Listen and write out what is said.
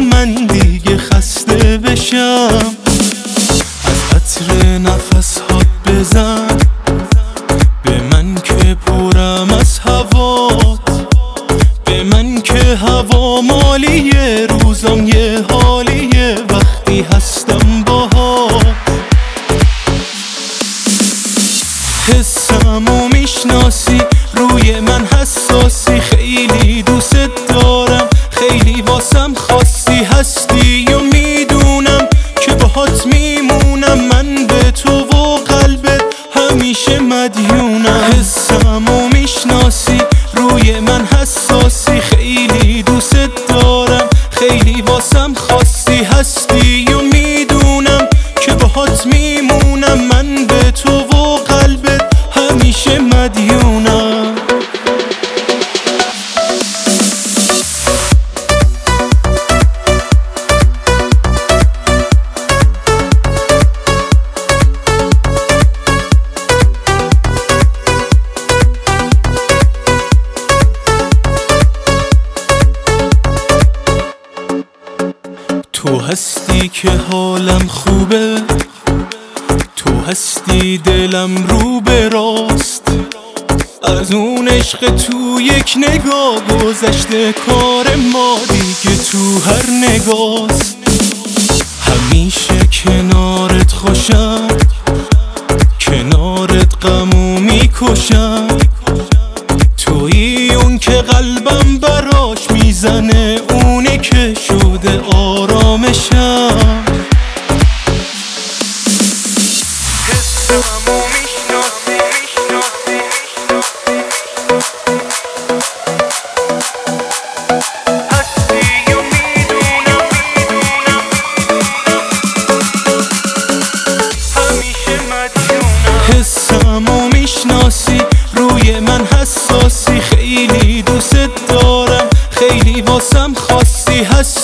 من دیگه خسته بشم. از عطر نفس هات بزن به من که پرم از هوات، به من که هوا مالیه، روزم یه حالیه وقتی هستم باهات. حسمو میشناسی، روی من حساسی، خیلی دوست دارم، خیلی واسم خاصی هستی و میدونم که باهات میمونم. من به تو و قلبت همیشه مدیونم. حسمو میشناسی، روی من حساسی، خیلی دوست دارم، خیلی واسم خاصی هستی و میدونم که باهات میمونم. من به تو و قلبت همیشه مدیونم. تو هستی که حالم خوبه، تو هستی دلم رو به راست. از اون عشق تو یک نگاه گذشته، کار ما دیگه تو هر نگاست. همیشه کنارت خوشم، کنارت غمو میکشم. تویی اون که قلبم براش میزنه، اونه که شده آرامشم. حسمو میشناسی، هستی و میدونم همیشه مدیونم. حسمو میشناسی، روی من حساسی، خیلی دوست دارم، خیلی واسم خاصی هستی